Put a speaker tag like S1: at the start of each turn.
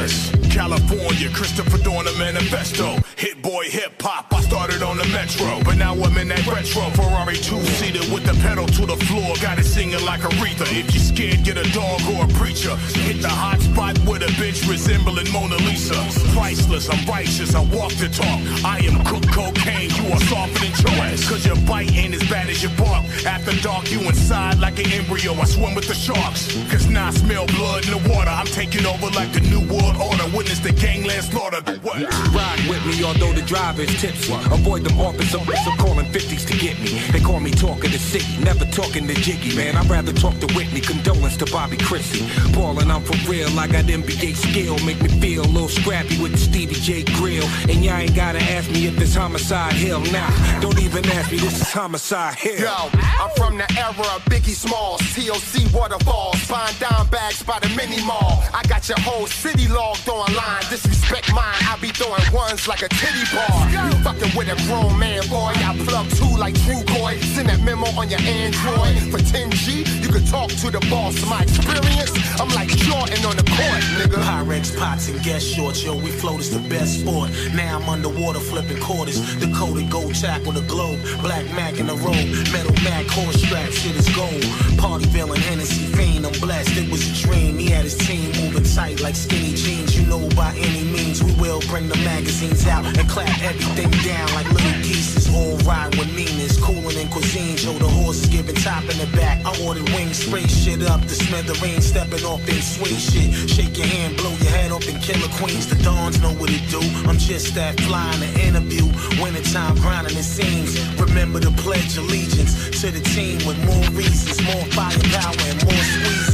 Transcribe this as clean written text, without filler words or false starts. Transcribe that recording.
S1: Paris, California, Christopher doing a manifesto. Hit boy hip hop, I started on the metro, but now I'm in that retro Ferrari two-seater with the pedal to the floor. Got it singing like Aretha. If you scared, get a dog or a preacher. Hit the hot spot with a bitch resembling Mona Lisa. Priceless, I'm righteous, I walk the talk. I am cook cocaine, you are softer than choice. Cause your bite ain't as bad as your bark. After dark, you inside like an embryo. I swim with the sharks. Cause now I smell blood in the water. I'm taking over like the New World Order. Witness the gangland slaughter. What?
S2: Ride with me, although the drive is tipsy. Avoid the office, so calling 50s to get me. They call me talking to city, never talking to Jiggy, man. I'd rather talk to Whitney. Condolence to Bobby Chrissy. Ballin', I'm for real. I got NBA skill. Make me feel a little scrappy with the Stevie J grill. And y'all ain't gotta ask me if it's Homicide Hill. Nah, don't even ask me, this is Homicide Hill.
S3: Yo, I'm from the era of Biggie Smalls, TOC waterfalls, buying dime bags by the mini mall. I got your whole city logged online. Disrespect mine, I be throwing ones like a titty bar. You fucking with a grown man, boy. I plug two like True Boy. Send that memo on your Android. For 10G, you can talk to the boss. My experience, I'm like Jordan on the court, nigga.
S4: Pyrex pots and guest shorts, yo, we float is the best sport. Now I'm underwater flipping quarters. Dakota gold tack with a globe. Black Mac in the robe. Metal Mac horse strap, shit is gold. Party villain, Hennessy fiend, I'm blessed. It was a dream. He had his team moving tight like skinny jeans. You know by any means we will bring the magazines out and clap everything down like little geese. All ride with meanness, cooling in cuisine. Show the horses giving top in the back. I ordered wings, spray shit up. The smithereen stepping off in sweet shit. Shake your hand, blow your head up and killer queens. The dawns know what it do. I'm just that fly in the interview. Wintertime grinding it seems. Remember to pledge allegiance to the team with more reasons, more firepower and more squeeze.